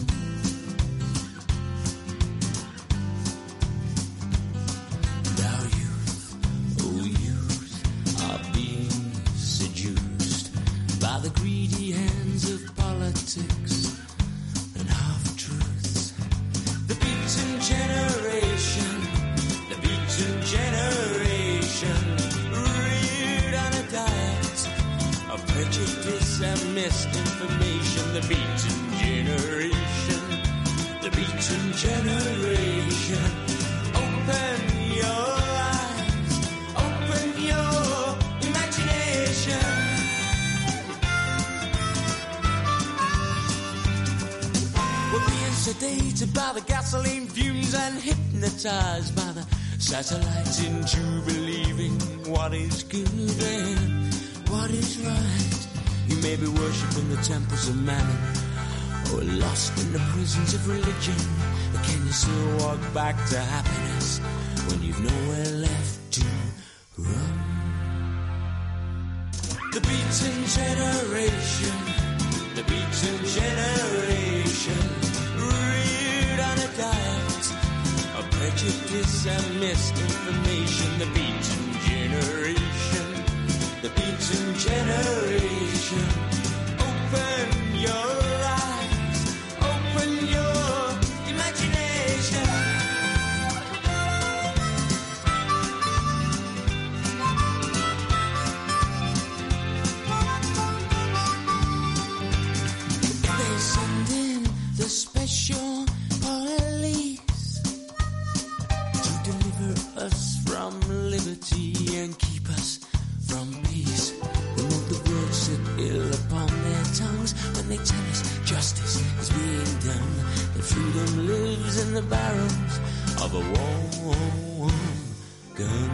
S4: Now youth, oh youth, are being seduced by the greedy hands of politics and half-truths. The beaten generation, the beaten generation, reared on a diet of prejudice and misinformation. The beaten generation, the beaten generation, open your eyes, open your imagination. We're being sedated by the gasoline fumes and hypnotized by the satellites into believing what is good and what is right. You may be worshipping the temples of mammon or lost in the prisons of religion, but can you still walk back to happiness when you've nowhere left to run? The beaten generation, the beaten generation,
S7: prejudice and misinformation. The beaten generation, the beaten generation. Open your eyes, open your imagination. They send in the special police to deliver us from liberty and keep us from peace. Remove the words that ill upon their tongues when they tell us justice is being done. That freedom lives in the barrels of a warm gun.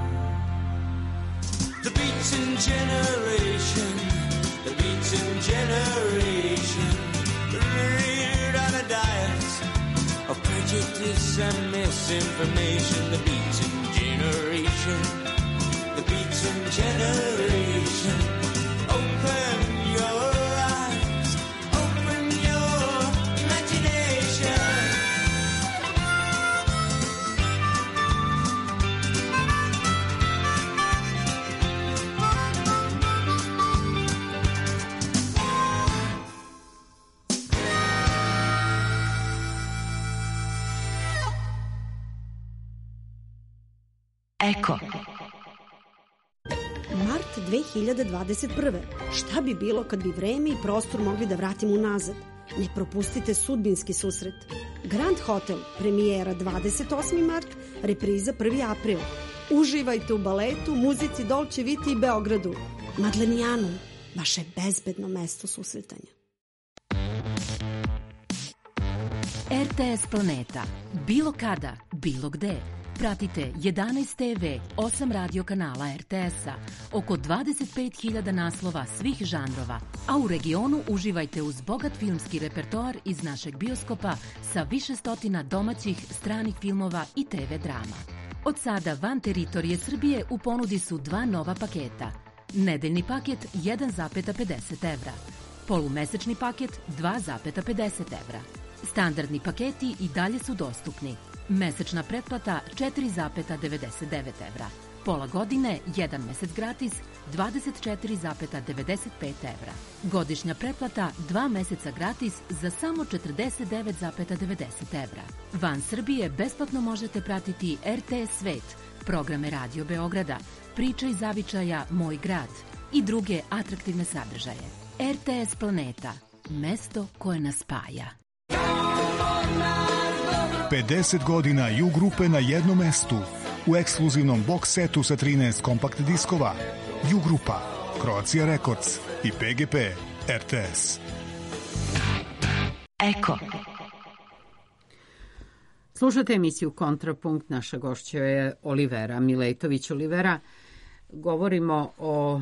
S7: The beaten generation, the beaten generation, reared on a diet of prejudice and misinformation. The beaten generation, the beaten generation. Open your eyes, open your imagination.
S8: Eko. Mart dve hiljade dvadeset prve. Šta bi bilo kad bi vreme i prostor mogli da vratimo unazad? Ne propustite sudbinski susret. Grand Hotel, premijera dvadeset osmi mart, repriza prvi april. Uživajte u baletu, muzici Dolce Vita i Beogradu. Madlenijanu, vaše bezbedno mesto susretanja.
S9: R T S Planeta. Bilo kada, bilo gde. Pratite jedanaest te ve, osam radio kanala er te es-a, oko dvadeset pet hiljada naslova svih žanrova, a u regionu uživajte uz bogat filmski repertoar iz našeg bioskopa sa više stotina domaćih, stranih filmova i te ve drama. Od sada van teritorije Srbije u ponudi su dva nova paketa. Nedeljni paket jedan zarez pedeset evra, polumesečni paket dva zarez pedeset evra. Standardni paketi i dalje su dostupni. Mesečna pretplata četiri zarez devedeset devet evra. Pola godine, jedan mesec gratis, dvadeset četiri zarez devedeset pet evra. Godišnja pretplata, dva meseca gratis za samo četrdeset devet zarez devedeset evra. Van Srbije besplatno možete pratiti er te es Svet, programe Radio Beograda, Priča iz zavičaja Moj grad i druge atraktivne sadržaje. er te es Planeta, mesto koje nas spaja.
S10: pedeset godina ju grupe na jednom mestu u ekskluzivnom box setu sa trinaest kompakt diskova. Ju grupa, Croatia Records i pe ge pe er te es.
S8: Eko.
S3: Slušate emisiju Kontrapunkt, naša gošća je Olivera Miletović. Olivera, govorimo o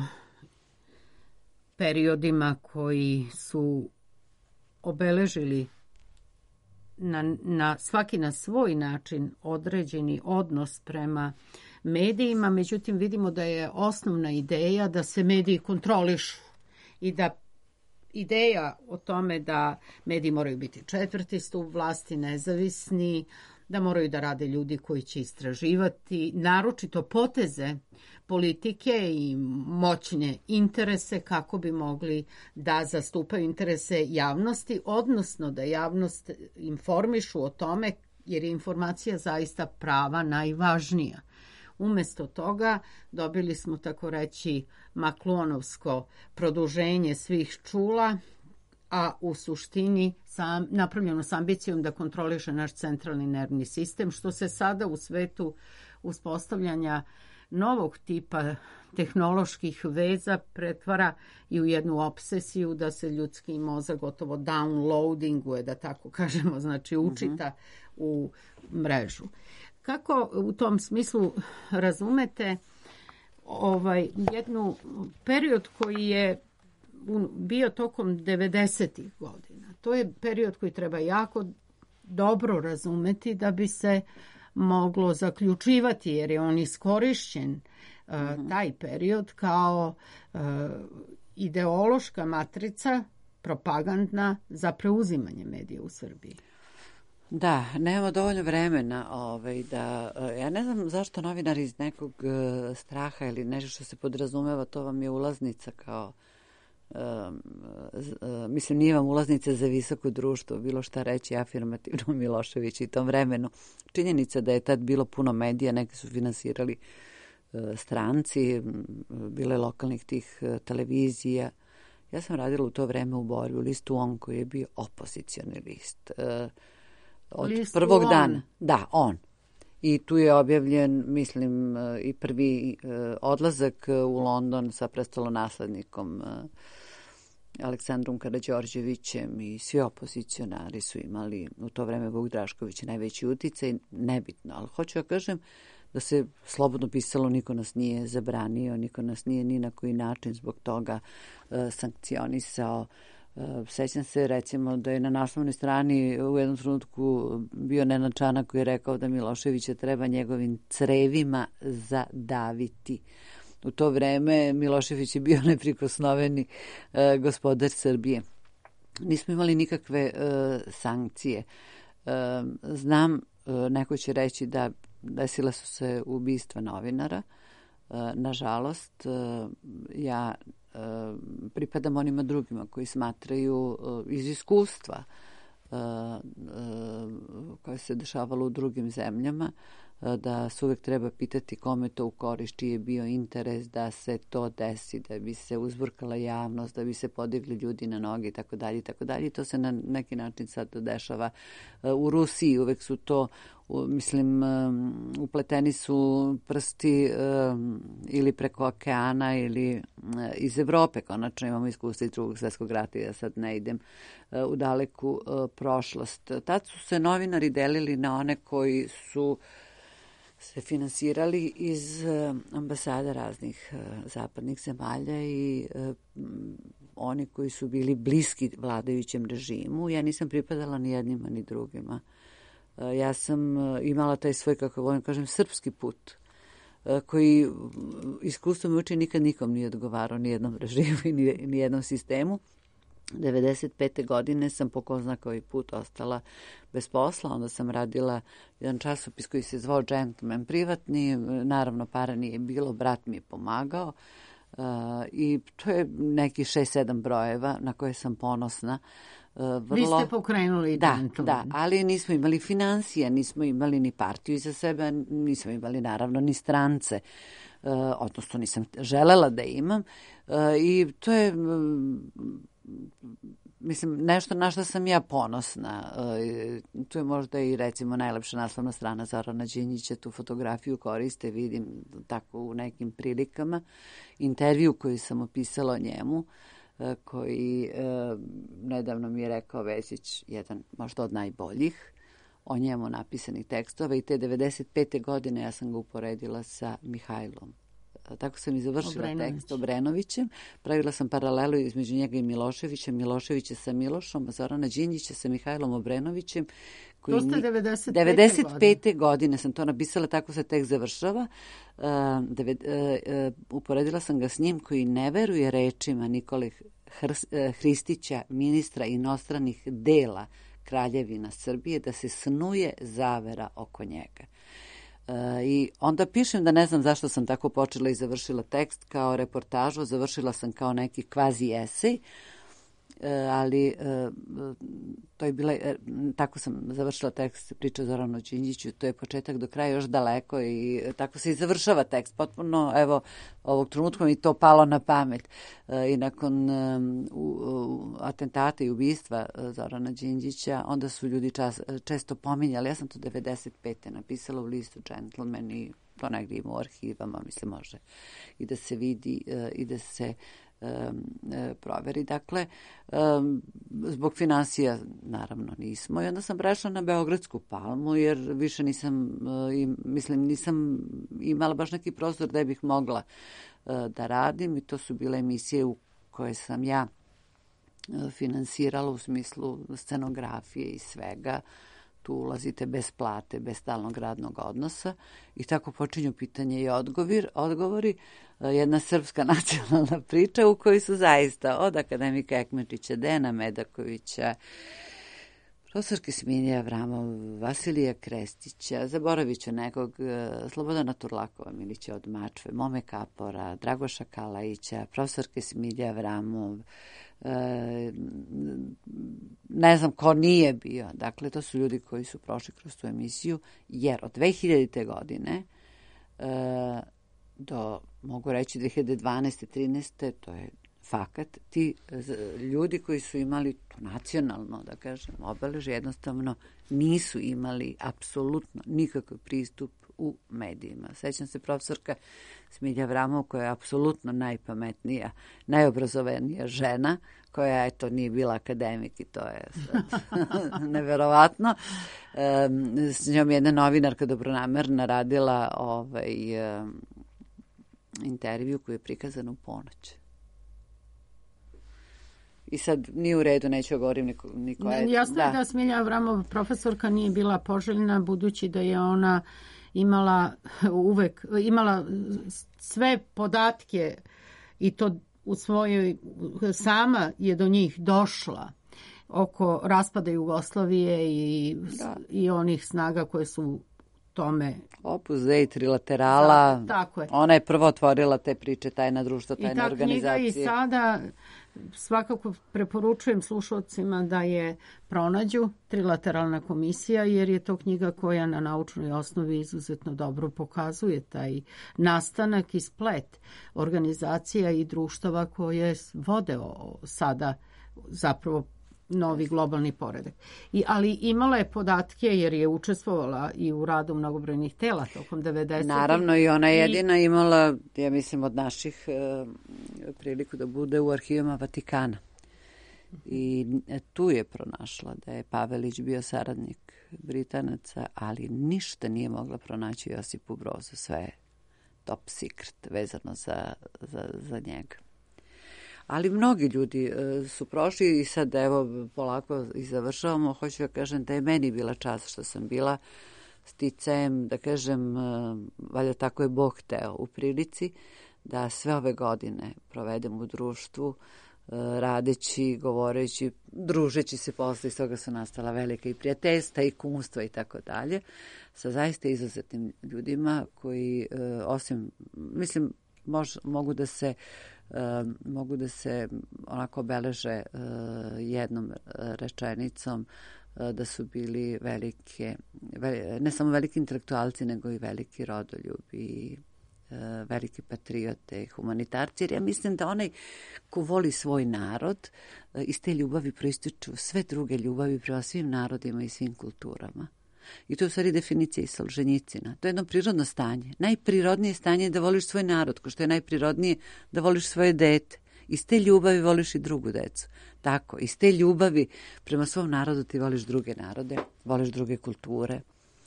S3: periodima koji su obeležili na, na svaki na svoj način određeni odnos prema medijima, međutim vidimo da je osnovna ideja da se mediji kontrolišu i da ideja o tome da mediji moraju biti četvrti stup vlasti, nezavisni, da moraju da rade ljudi koji će istraživati, naročito poteze politike i moćne interese kako bi mogli da zastupaju interese javnosti, odnosno da javnost informišu o tome, jer je informacija zaista prava najvažnija. Umesto toga dobili smo, tako reći, maklonovsko produženje svih čula, a u suštini sam, napravljeno s ambicijom da kontroliše naš centralni nervni sistem, što se sada u svetu uspostavljanja novog tipa tehnoloških veza pretvara i u jednu obsesiju da se ljudski mozak gotovo downloadinguje, da tako kažemo, znači učita mm-hmm. u mrežu. Kako u tom smislu razumete ovaj jednu period koji je bio tokom devedesetih godina? To je period koji treba jako dobro razumeti da bi se moglo zaključivati, jer je on iskorišćen uh, mm-hmm. taj period kao uh, ideološka matrica propagandna za preuzimanje medija u Srbiji.
S4: Da, nemamo dovoljno vremena ovaj, da, ja ne znam zašto novinari iz nekog uh, straha ili nešto što se podrazumeva, to vam je ulaznica kao, uh, uh, mislim, nije vam ulaznica za visoko društvo, bilo šta reći afirmativno Milošević i tom vremenu. Činjenica da je tad bilo puno medija, neki su finansirali uh, stranci, bilo je lokalnih tih uh, televizija. Ja sam radila u to vreme u Borju, u listu On, koji je bio opozicioni list. Uh, Od Listu prvog on. dana. Da, on. I tu je objavljen, mislim, i prvi odlazak u London sa prestolonaslednikom Aleksandrom Karađorđevićem i svi opozicionari su imali u to vreme Vuk Drašković najveći uticaj, nebitno. Ali hoću da kažem da se slobodno pisalo, niko nas nije zabranio, niko nas nije ni na koji način zbog toga sankcionisao. Sećam se recimo da je na naslovnoj strani u jednom trenutku bio Nenad Čanak koji je rekao da Miloševića treba njegovim crevima zadaviti. U to vreme Milošević je bio neprikosnoveni e, gospodar Srbije. Nismo imali nikakve e, sankcije. E, znam, e, neko će reći da desila su se ubistva novinara. E, nažalost, e, ja pripadam onima drugima koji smatraju iz iskustva koje se dešavalo u drugim zemljama da se uvek treba pitati kome to u korist, čiji je bio interes da se to desi, da bi se uzburkala javnost, da bi se podigli ljudi na noge i tako dalje i tako dalje. To se na neki način sad dešava u Rusiji. Uvek su to, mislim, upleteni su prsti ili preko okeana ili iz Evrope. Konačno imamo iskustvo iz drugog svjetskog rata i ja sad ne idem u daleku prošlost. Tad su se novinari delili na one koji su se finansirali iz ambasada raznih zapadnih zemalja i oni koji su bili bliski vladajućem režimu. Ja nisam pripadala ni jednima ni drugima. Ja sam imala taj svoj, kako volim kažem, srpski put, koji iskustvo me uči nikad nikom nije odgovarao, ni jednom režimu i ni jednom sistemu. devedeset pete godine sam po ko zna koji put ostala bez posla, onda sam radila jedan časopis koji se zvao Gentleman privatni, naravno para nije bilo, brat mi je pomagao uh, i to je neki šest sedam brojeva na koje sam ponosna. Uh, vrlo... Vi
S3: ste pokrenuli
S4: da,
S3: Gentleman.
S4: Da, ali nismo imali financije, nismo imali ni partiju iza sebe, nismo imali naravno ni strance. Uh, odnosno nisam želela da imam uh, i to je mislim, nešto na što sam ja ponosna. E, tu je možda i recimo najlepša naslovna strana Zorana Đinđića, tu fotografiju koriste, vidim tako u nekim prilikama. Intervju koji sam opisala o njemu, e, koji e, nedavno mi je rekao Vesić, jedan možda od najboljih, o njemu napisanih tekstova i te devedeset pete godine ja sam ga uporedila sa Mihajlom. Tako sam i završila Obrenović. tekst Obrenovićem. Pravila sam paralelu između njega i Miloševića, Miloševića sa Milošom, a Zorana Đinđića sa Mihajlom Obrenovićem. Koji
S3: to ste devedeset pete.
S4: devedeset pete godine sam to napisala, tako se tekst završava. Uh, deve, uh, uh, uporedila sam ga s njim koji ne veruje rečima Nikole Hrs, uh, Hristića, ministra inostranih dela Kraljevina Srbije, da se snuje zavera oko njega. Uh, I onda pišem da ne znam zašto sam tako počela i završila tekst kao reportažu, završila sam kao neki kvazi esej, uh, ali uh, to je bila, uh, tako sam završila tekst Priča o Zoranu Đinđiću, to je početak do kraja još daleko i tako se i završava tekst. Potpuno, evo, ovog trenutka mi to palo na pamet. Uh, I nakon um, u, u, atentata i ubistva uh, Zorana Đinđića, onda su ljudi čas, često pominjali. Ja sam to devedeset pete napisala u listu Gentleman i to negdje ima u arhivama, mislim, može i da se vidi uh, i da se um, proveri. Dakle, um, zbog finansija naravno nismo i onda sam prešla na Beogradsku palmu jer više nisam, uh, i, mislim, nisam imala baš neki prostor da bih mogla uh, da radim i to su bile emisije u koje sam ja uh, finansirala u smislu scenografije i svega. Tu ulazite bez plate, bez stalnog radnog odnosa i tako počinju pitanje i odgovor, odgovori. Jedna srpska nacionalna priča u kojoj su zaista od akademika Ekmečića, Dejana Medakovića, profesorke Smilje Avramov, Vasilija Krestića, zaboravit ću nekog, Slobodana Turlakova Milića od Mačve, Mome Kapora, Dragoša Kalajića, profesorke Smilje Avramov, ne znam ko nije bio. Dakle, to su ljudi koji su prošli kroz tu emisiju, jer od dve hiljadite godine do, mogu reći, dve hiljade dvanaeste. trinaeste. to je fakat, ti ljudi koji su imali to nacionalno, da kažem, obeležje, jednostavno nisu imali apsolutno nikakav pristup u medijima. Sećam se profesorka Smilja Avramov, koja je apsolutno najpametnija, najobrazovanija žena, koja, eto, nije bila akademik i to je neverovatno. S njom jedna novinarka dobronamerna radila ovaj, intervju koji je prikazan u ponoć. I sad nije u redu, neću govorim niko, niko je...
S3: Jasno je da Smilja Avramov profesorka nije bila poželjna, budući da je ona imala uvek, imala sve podatke i to u svojoj, sama je do njih došla oko raspada Jugoslavije i, i onih snaga koje su tome...
S4: Opus Dei, trilaterala.
S3: Da, tako je.
S4: Ona je prvo otvorila te priče, tajna društva, tajne organizacije.
S3: I ta knjiga i sada svakako preporučujem slušalcima da je pronađu, Trilateralna komisija, jer je to knjiga koja na naučnoj osnovi izuzetno dobro pokazuje taj nastanak i splet organizacija i društava koje vode o, sada zapravo novi globalni poredak. I, ali imala je podatke jer je učestvovala i u radu mnogobrojnih tela tokom devedesetih.
S4: Naravno, i ona je jedina I... imala, ja mislim, od naših e, priliku da bude u arhivima Vatikana. I tu je pronašla da je Pavelić bio saradnik Britanaca, ali ništa nije mogla pronaći Josipu Brozu. Sve je top secret vezano za, za, za njega. Ali mnogi ljudi uh, su prošli i sad evo polako i završavamo. Hoću da kažem da je meni bila čast što sam bila sticajem, da kažem, uh, valjda tako je Bog hteo, u prilici da sve ove godine provedem u društvu, uh, radeći, govoreći, družeći se posle, iz toga su nastala velika i prijateljstva i kumstva i tako dalje, sa zaista izuzetnim ljudima koji, uh, osim, mislim, mož, mogu da se Uh, mogu da se onako obeleže uh, jednom rečenicom uh, da su bili velike, ve, ne samo veliki intelektualci, nego i veliki rodoljubi i uh, veliki patriote i humanitarci, jer ja mislim da onaj ko voli svoj narod, uh, iz te ljubavi proističu sve druge ljubavi prema svim narodima i svim kulturama. I to je u stvari definicija i Solženjicina. To je jedno prirodno stanje. Najprirodnije stanje je da voliš svoj narod, ko što je najprirodnije da voliš svoje dete. Iz te ljubavi voliš i drugu decu. Tako, iz te ljubavi prema svom narodu ti voliš druge narode, voliš druge kulture.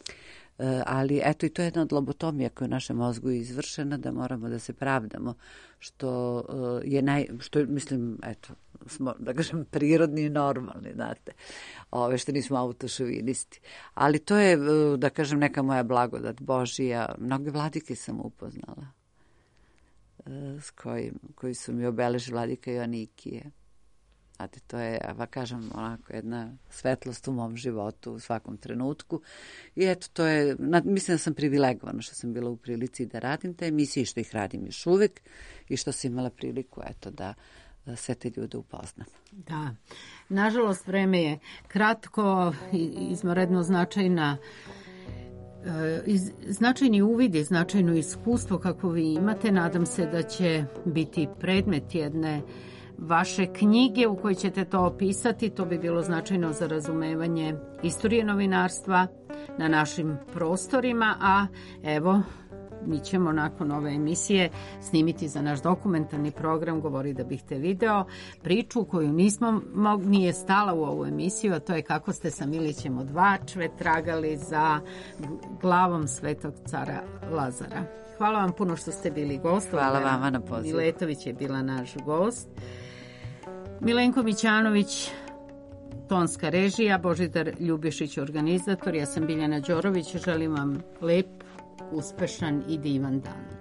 S4: E, ali eto i to je jedna od lobotomija koja je u našem mozgu izvršena, da moramo da se pravdamo, što uh, je naj, što mislim, eto, smo, da kažem, prirodni i normalni, znate, ove, što nismo autošovinisti. Ali to je, uh, da kažem, neka moja blagodat Božija. Mnoge vladike sam upoznala, uh, s kojim, koji su mi obeležili, vladika Joanikije. Znate, to je, ja kažem, onako jedna svetlost u mom životu u svakom trenutku. I eto, to je, mislim da sam privilegovana što sam bila u prilici da radim te emisije i što ih radim još uvek i što sam imala priliku, eto, da sve te ljude upoznam.
S3: Da, nažalost, vreme je kratko, izvanredno značajna, značajni uvid i značajno iskustvo kako vi imate. Nadam se da će biti predmet jedne vaše knjige u kojoj ćete to opisati. To bi bilo značajno za razumevanje istorije novinarstva na našim prostorima, a evo, mi ćemo nakon ove emisije snimiti za naš dokumentarni program Govori da bih te video priču koju nismo mogli, nije stala u ovu emisiju, a to je kako ste sa Milićem od Vačve tragali za glavom svetog cara Lazara. Hvala vam puno što ste bili gost.
S4: Hvala vama na pozivu.
S3: Miletović je bila naš gost. Milenko Mićanović, tonska režija, Božidar Ljubišić, organizator. Ja sam Biljana Đorović. Želim vam lep, uspešan i divan dan.